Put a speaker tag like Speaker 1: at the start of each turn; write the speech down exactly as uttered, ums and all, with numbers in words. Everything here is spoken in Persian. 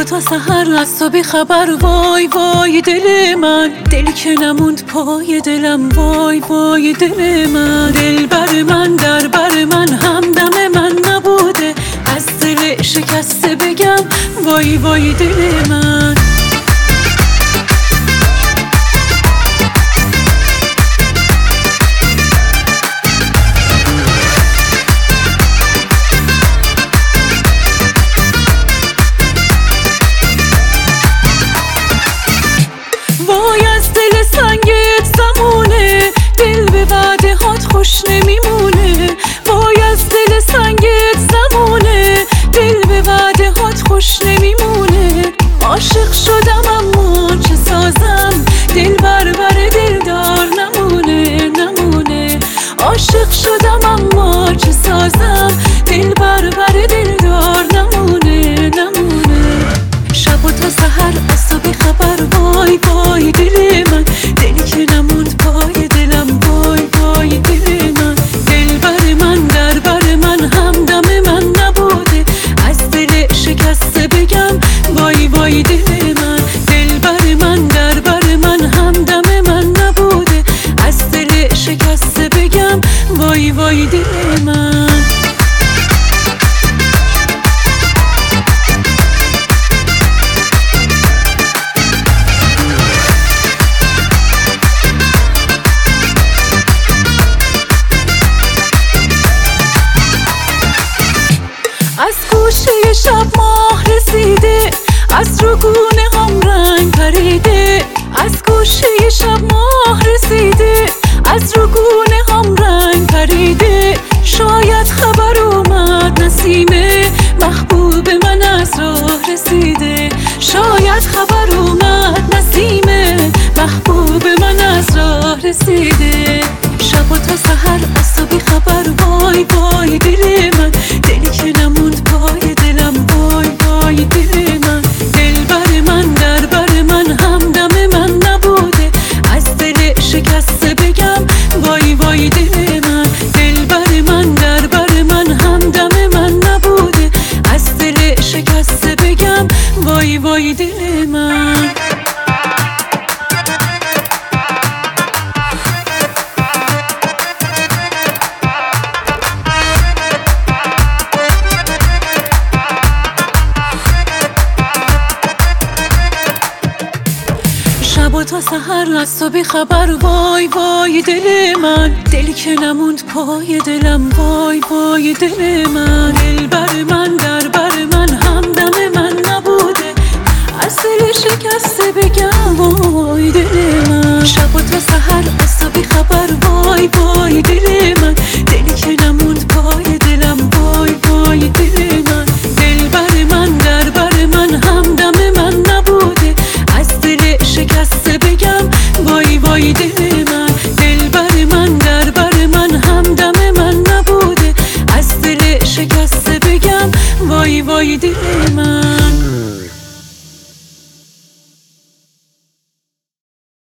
Speaker 1: تا سحر از تو بی خبر. وای وای دل من، دلی که نموند پای دلم. وای وای دل من، دل بر من در بر من همدم من نبوده. از دل شکسته بگم وای وای دل من. وای از دل سنگت زمونه، دل به وعده هات خوش نمیمونه. وای از دل سنگت زمونه، دل به وعده هات خوش نمیمونه. عاشق شدم اما چه سازم، دل بر بر دلدار نمونه نمونه. عاشق شدم اما چه سازم، دل بر بر دلدار نمونه نمونه. شب و تا سحر از تو بی خبر. وای وای دل من، دلی که نموند پای دلم. وای وای دل من، دل بر من در بر من همدم من نبوده. از دل شکسته بگم وای وای دل من. دل بر من در بر من همدم من نبوده. از دل شکسته بگم وای وای دل من. از گوشه شب ماه رسیده، از رو گونه هم رنگ پریده. از گوشه شب ماه رسیده، از رو گونه هم رنگ پریده. شاید خبر اومد نسیمه، محبوب من از راه رسیده. شاید خبر اومد نسیمه، محبوب من از راه رسیده. شب و تا سحر از تو بی خبر. وای وای دل من، دلی که نموند پای دلم. وای وای دل من، دل بر من در بر من همدم من نبوده. از دل شکسته بگم وای وای دل من. دل بر من در بر من همدم من نبوده. از دل شکسته بگم وای وای دل من. شب و تا سحر از تو بی خبر. وای وای دل من، دلی که نموند پای دلم. وای وای دل من، دل بر من در بر من همدم من نبوده. از دل شکسته بگم وای دل من. شب و تا سحر از تو بی خبر. وای وای دل